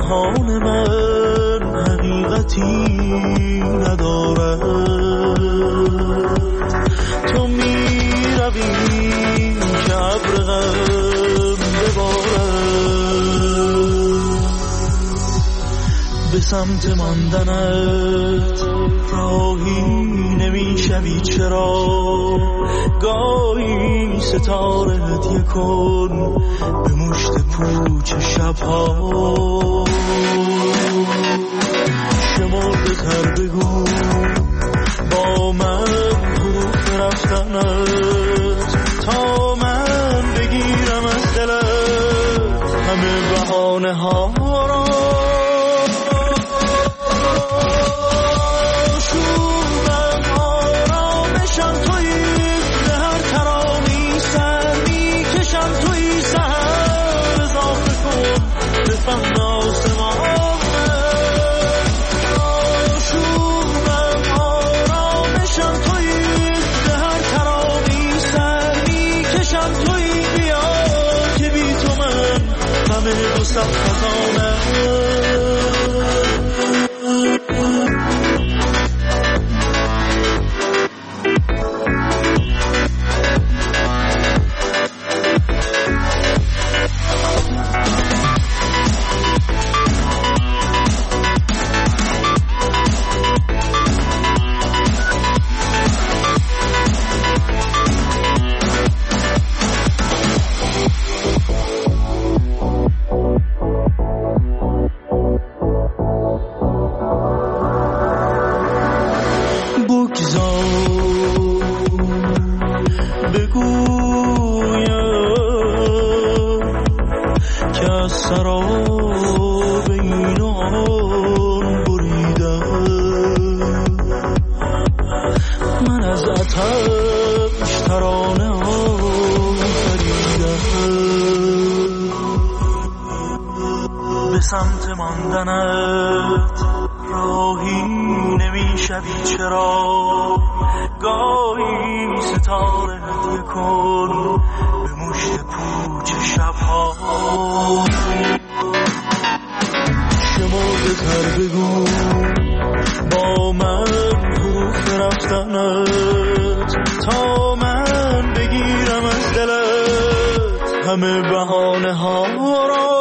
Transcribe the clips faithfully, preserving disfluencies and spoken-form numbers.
جهان من حقیقتی ندارد. تو می روی که ابر غم ببارد، به سمت ماندنت راهی نمیشوی چرا؟ گاهی ستاره هدیه کن به مشت پوچ شبها. شمرده تر بگو با من حروف رفتنت، تا من بگیرم از دلت همه بهانه ها را. سمت ماندنت راهی نمیشوی چرا؟ گاهی ستاره هدیه کن به مشت پوچ شبها. شمرده تر بگو با من حروف رفتنت، تا من بگیرم از دلت همه بهانه ها را.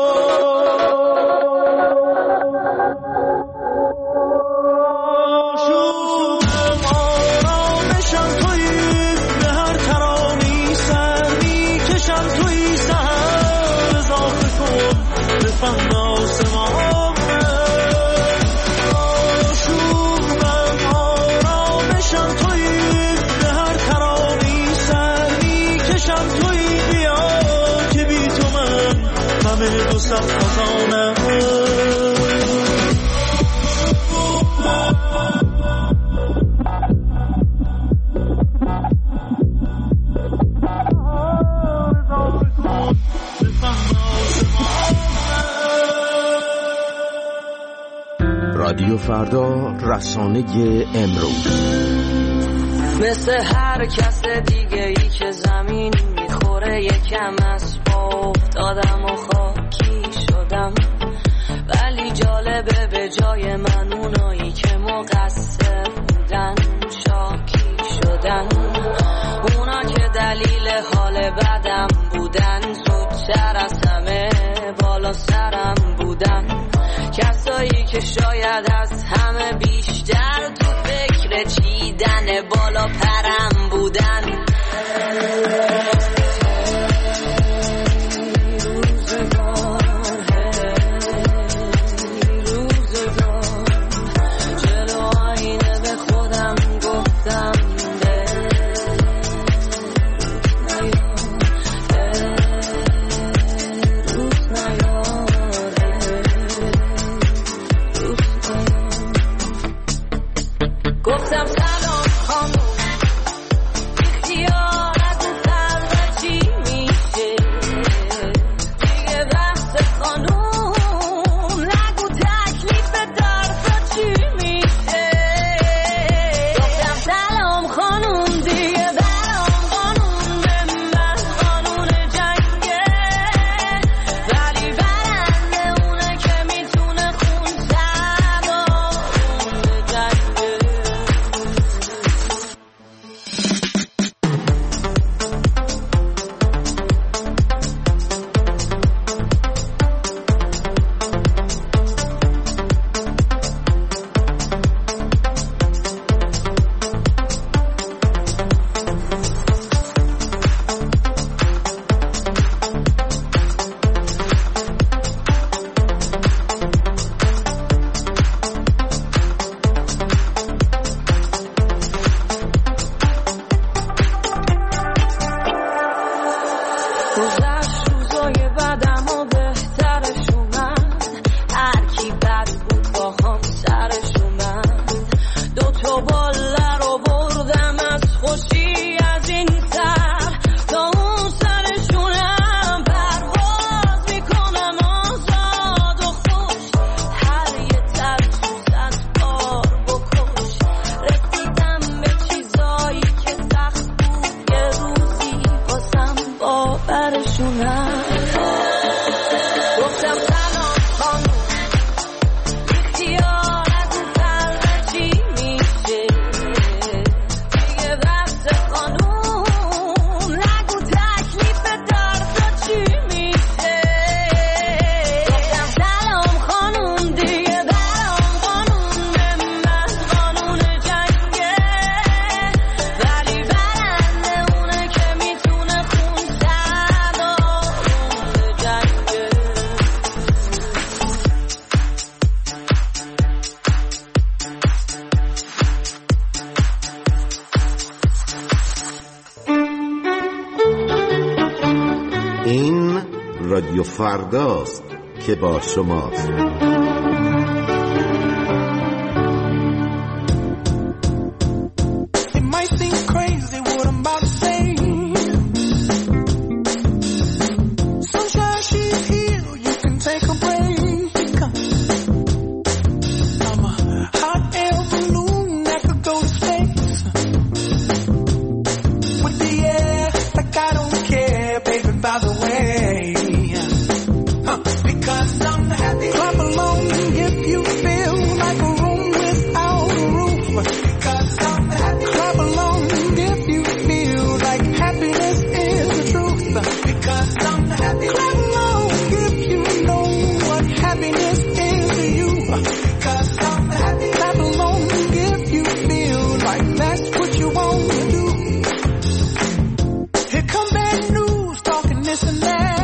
رادیو فردا، رسانه امروز. مثل هر کس دیگه ای که زمین میخوره یکم از پا افتادم و خاکی شدم، ولی جالبه به جای من اونایی که مقصر بودن شاکی شدن. اونا که دلیل حال بدم بودن زودتر از همه بالا سرم بودن. کسایی که شاید از همه بیشتر تو فکر چیدن بالا پرم بودن. گفتم سلام خانم، اختیار از گذشت روزای بعدم و بهترش اومد، هر کی بد بود با هم سرش اومد. دوتا باله رو بردم از خوشی از این سر تا اون سرشونم، پرواز میکنم آزاد و خوش، هر یه ترسوز از کار بکش. رسیدم به چیزایی که سخت بود، یه روزی بازم باورشونم. گفتم سلام خانوم، اختیار از اون سر چی میشه؟ دیگه بس خانوم، نگو تکلیف دردا چی میشه؟ گفتم سلام خانوم، دیگه برام قانون من قانون جنگه، ولی برنده اونه که میتونه خون سرد آروم جنگه. این رادیو فرداست که با شماست. It might seem crazy what I'm about to say. Sunshine, she's here, you can take a break. I'm a hot air balloon that could go to space. With the air, like I don't care, baby, by the way. Huh, because I'm happy. Clap along if you feel like a room without a roof. Because I'm happy. Clap along if you feel like happiness is the truth. Because I'm happy. Clap along if you know what happiness is to you. Because I'm happy. Clap along if you feel like that's what you want to do. Here come bad news talking this and that.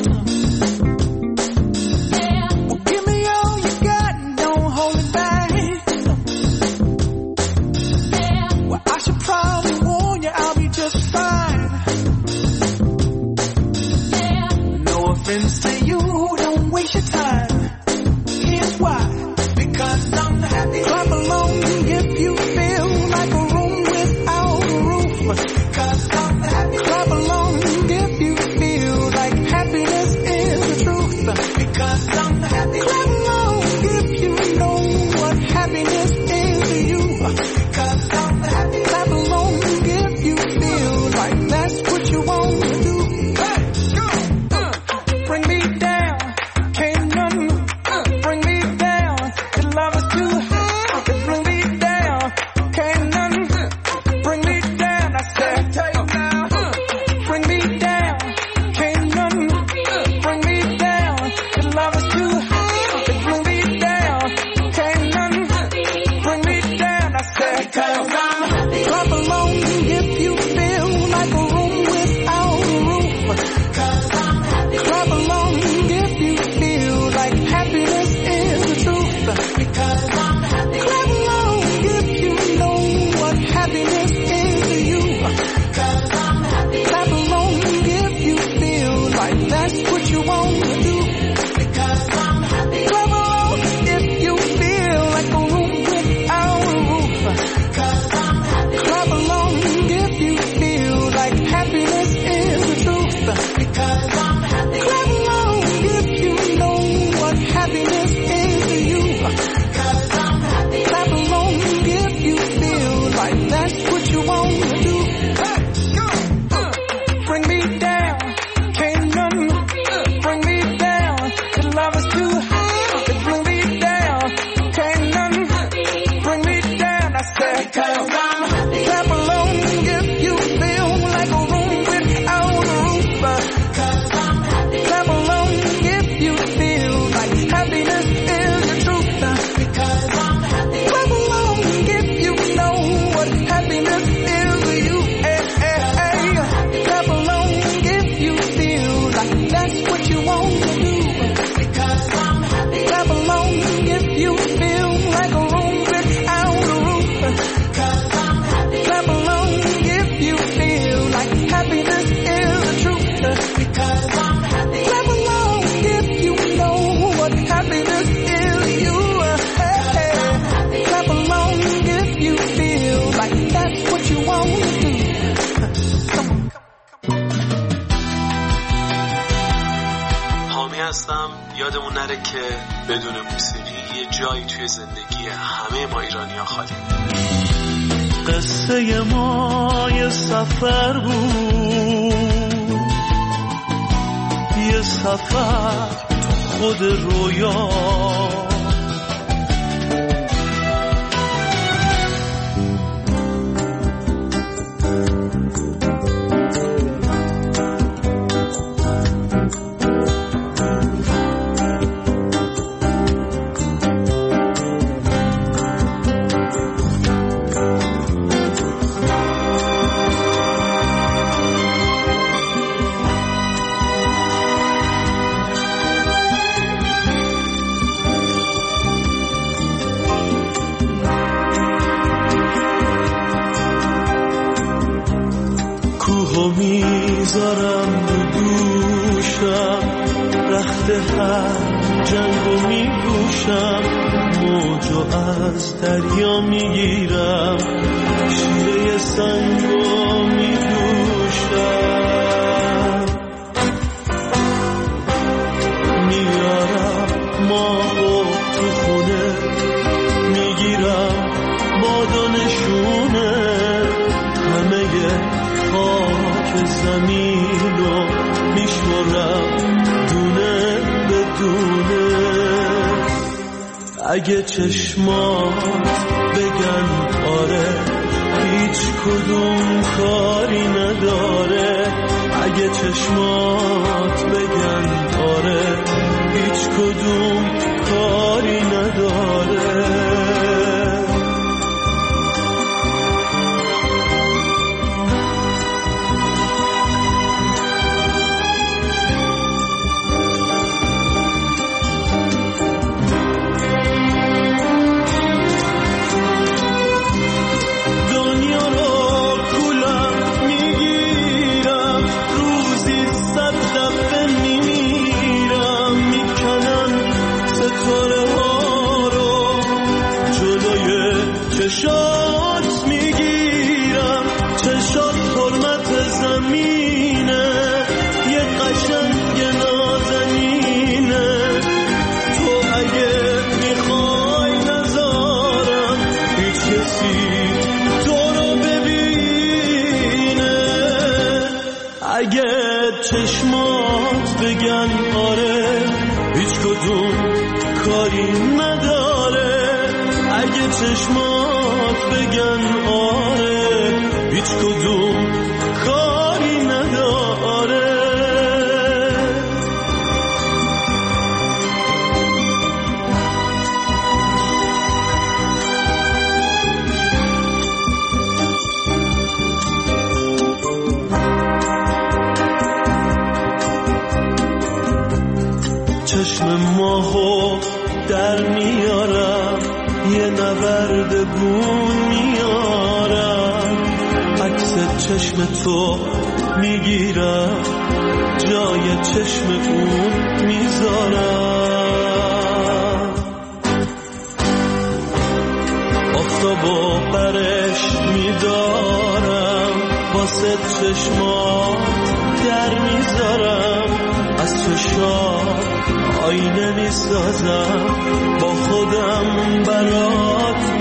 Well, give me all you got and don't hold it back. Well, I should probably warn you, I'll be just fine. No offense to you, don't waste your time. Here's why. Because I'm happy. Clap along if you feel like a room without a roof. Because I'm happy. Clap along if you feel like happiness is the truth. Because I'm happy. Clap along if you know what happiness is to you. Because I'm happy. Clap along if you feel like that's what you want to do. Hey, go, uh, bring me down. Can't none هستم. یادمون نره که بدون موسیقی یه جایی توی زندگی همه ما ایرانی‌ها خالی. قصه ما یه سفر بود، یه سفر خود رویا، میذارم رو دوشم، رخت هر جنگو میگوشم، موجو از دریا میگیرم، شیره سنگو میدوشم، میارم ماهو تو خونه، میگیرم بادانشونه، همه خاک زمینو میشمرم دونه به دونه. اگه چشمات بگن آره هیچ کدوم کاری نداره، اگه چشمات بگن آره هیچ کدوم کاری نداره. چشات میگیرم، چشات حرمت زمینه، یه قشنگ نازنینه، تو اگه میخوای نذارم هیچ کسی تو رو ببینه. اگه چشمات بگن آره هیچ کدوم کاری نداره، اگه چشمات بگن آره هیچ کدوم کاری نداره. چشم ماهو در میارم، یه نورد بون میارم، عکس چشم تو میگیرم، جای چشم اون میذارم، آفتابو برش میدارم، واسه چشمات در میذارم، از تو شاد آینه میسازم، با خودم برات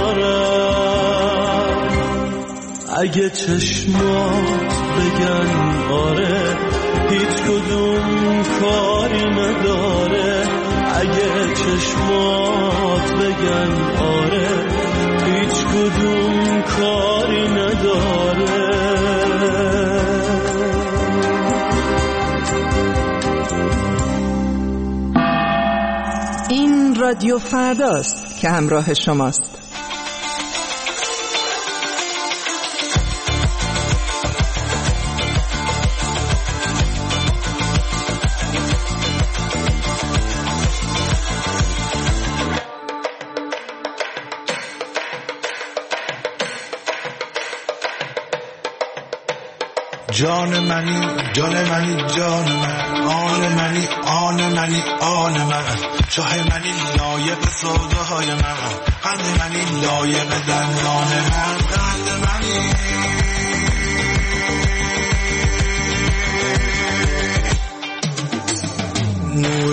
میارم. اگه چشمات بگن آره هیچ کدوم کاری نداره، اگه چشمات بگن آره هیچ کدوم کاری نداره. این رادیو فرداست که همراه شماست. جان منی جان منی جان من، آن منی آن منی آن من، شاه منی لایق سوداهای من، قند منی لایق دندان من، قند منی نور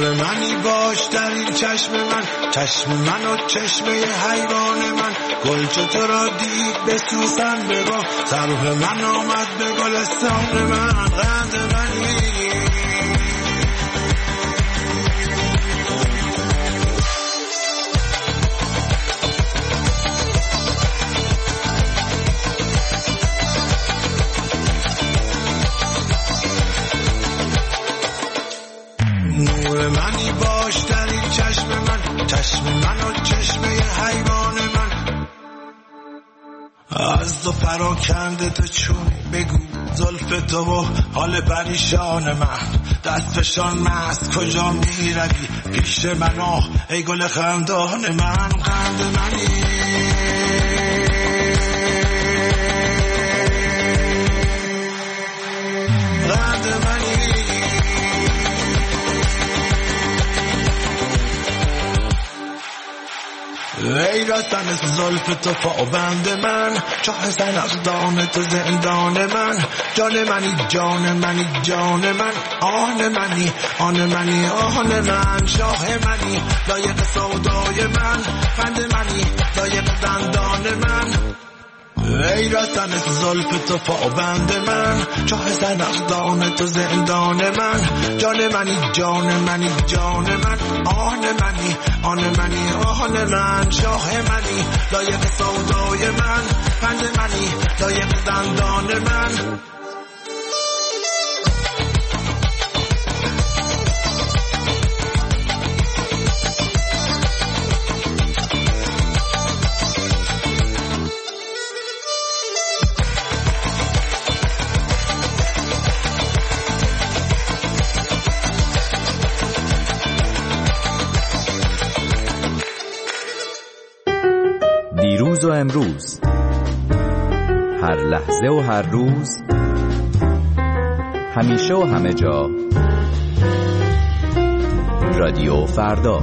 باش در این چشم من، چشم من و چشمه حیوان من. گل چو را دید به سوسن بگاه، سرو من آمد به گلستان من. قند منی نور منی باش در این چشم من، چشم من و چشمه حیوان من. از دو پراکنده تو چون بگو زلف تو و حال پریشان من. دست فشان مست کجا می روی پیش من آه ای گل خندان من. قند منی قند منی ای رسن زلف تو پابند من، چاه سنقدان تو زندان من. جان منی جان منی جان من، آن منی آن منی آن من. شاه منی لایق سودای من، قند منی لایق دندان من. ای رسن زلف تو پابند من، چاه سنقدان تو زندان من. جان منی جان منی جان من، آن منی آن منی آن من. شاه منی لایق سودای من، قند منی لایق دندان من. دیروز و امروز، هر لحظه و هر روز، همیشه و همه جا. رادیو فردا.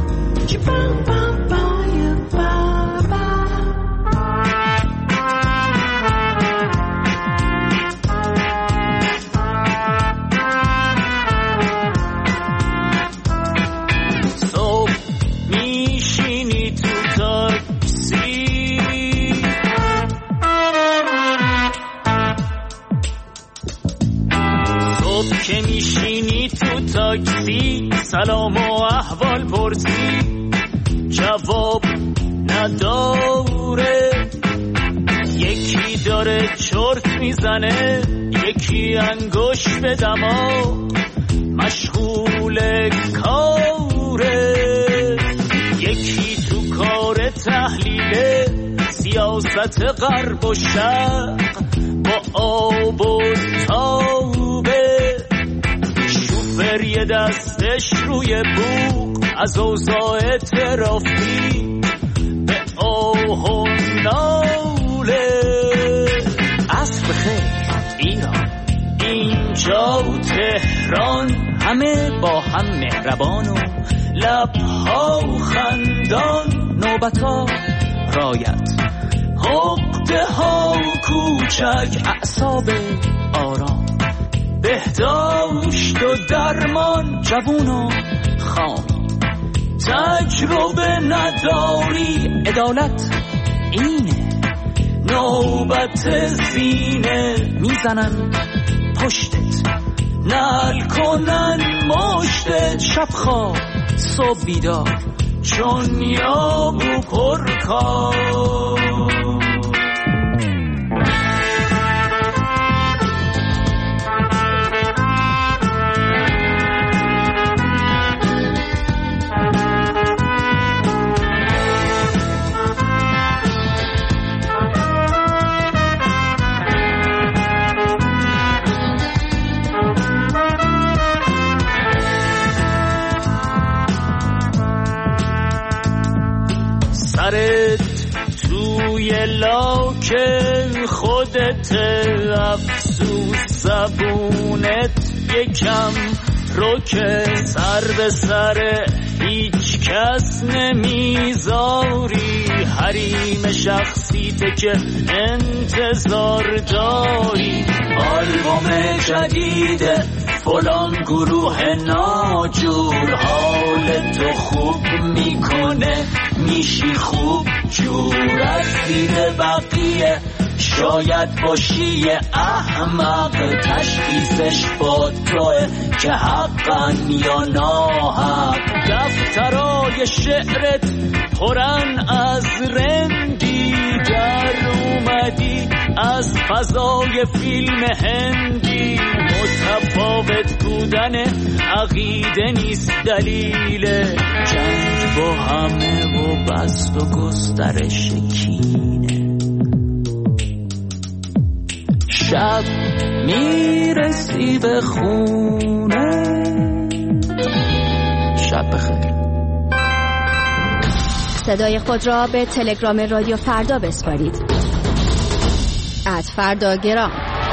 صبح میشینی تو تاکسی، که میشینی تو تاکسی، سلام و احوال پرسی، جواب نداره. یکی داره چرت میزنه، یکی انگوش به دماغ مشغول کاره. یکی تو کار تحلیل سیاست غرب و شرق با آب و تابه. شوفر یه دستش روی بوق از اوضاع ترافیک به آه و ناله. عصر بخیر ایران، اینجا تهران، همه با هم مهربان و لبها خندان. نوبتا رایت، عقده ها کوچک، اعصاب آرام، بهداشت و درمان، جوون و خام. تجربه نداری، عدالت اینه، نوبت سینه میزنن پشتت، نل کنن مشتت. شب خواب صبح بیدار، چون یاب و پرکار. سرت توی لاک خودت، افسوس زبونت یکم رو که سر به سر هیچ کس نمیذاری. حریم شخصیته که انتظار داری. آلبوم جدید فلان گروه ناجور حال تو خوب میکنه، میشی خوب جور. از دید بقیه شاید باشی احمق، تشخیصش با توه که حقا یا ناحق. دفترای شعرت پرن از رندی، در اومدی از فضای فیلم هندی. متفاوت بودن عقیده نیست دلیل جنگ با همه و بست و گسترش کینه. شب میرسی به خونه. شب بخیر. صدای خود را به تلگرام رادیو فردا بسپارید. ات فردا گرام.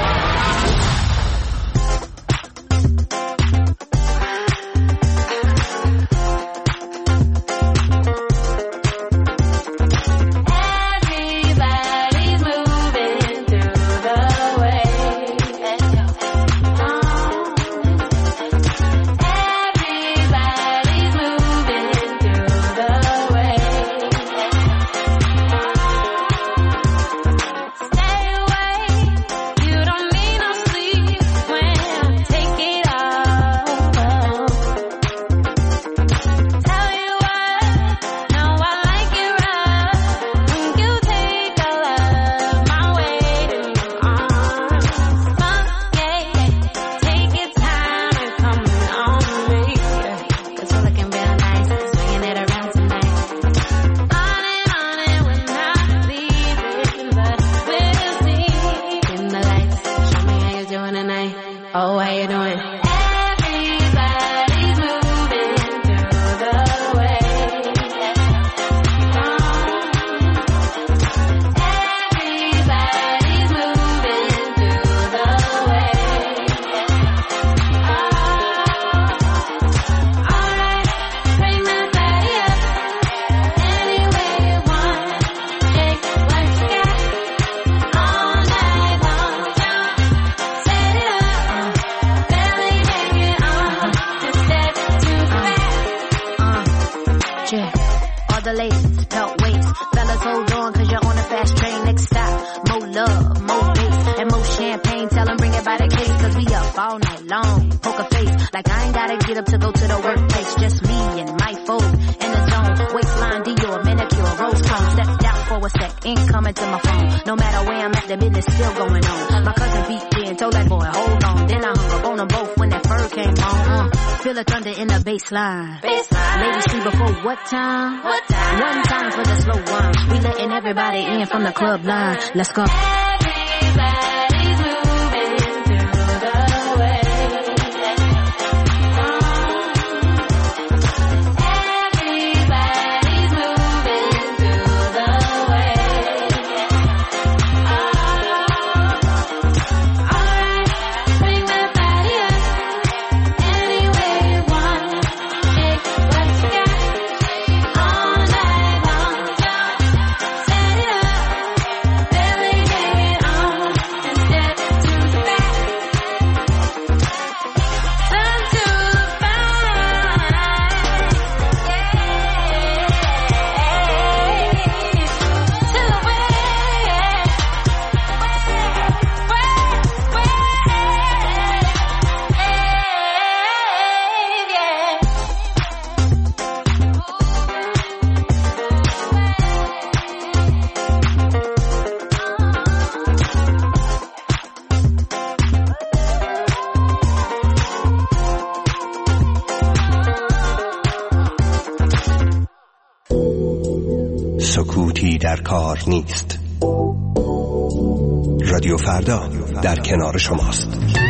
Baseline. Baseline. Ladies see before what time? What time? One time for the slow one. We letting everybody in from the club line. Let's go. Everybody's moving through the way. Everybody's moving through the way. Oh, alright, bring that body up. Any way you want. What you got all night long, set it up, belly hanging on, and step to the back, turn to the back, to the way, way, way, سکوتی در کار نیست. رادیو فردا در کنار شماست.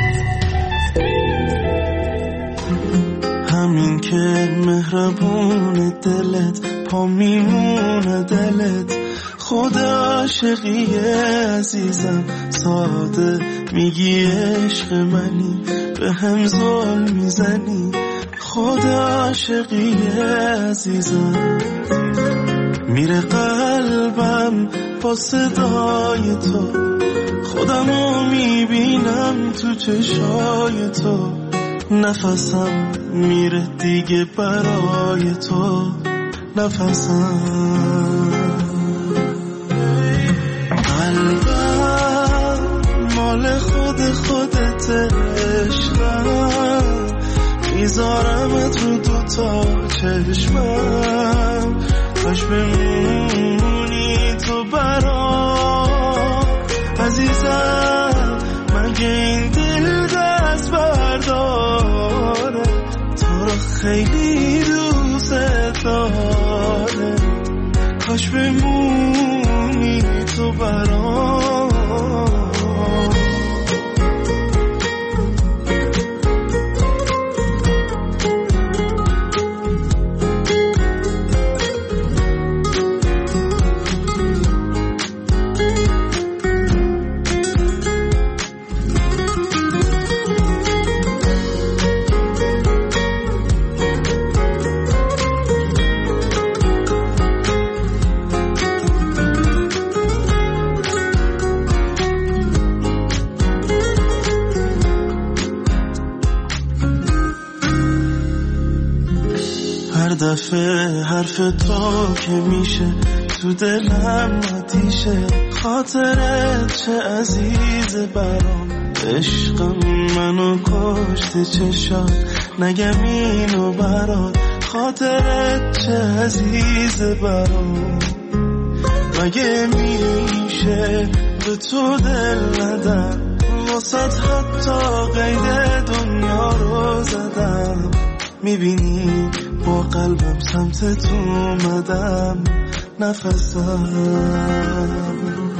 همین که مهربون دلت پا میمونه دلت، خود عاشقیه عزیزم، ساده میگی عشق منی، به هم ظلم میزنی، خود عاشقیه عزیزم. میره قلبم با صدای تو، خودمو میبینم تو چشای تو، نفسم میره دیگه برای تو، نفسم. قلبم مال خود خودت عشقم، میذارمت رو دوتا چشمم، کاش بمونی تو برام عزیزم. مگه این دل دست برداره، تو رو خیلی دوست داره، کاش بمونی تو برام. دفعه حرف تو که میشه تو دلم آتیشه، خاطرت چه عزیز برام، عشقم منو کشته چشات، نگم اینو برات، خاطرت چه عزیز برام. مگه میشه به تو دل ندم، واسط حتی قید دنیا رو زدم، میبینی با قلبم سمت تو اومدم، نفسم.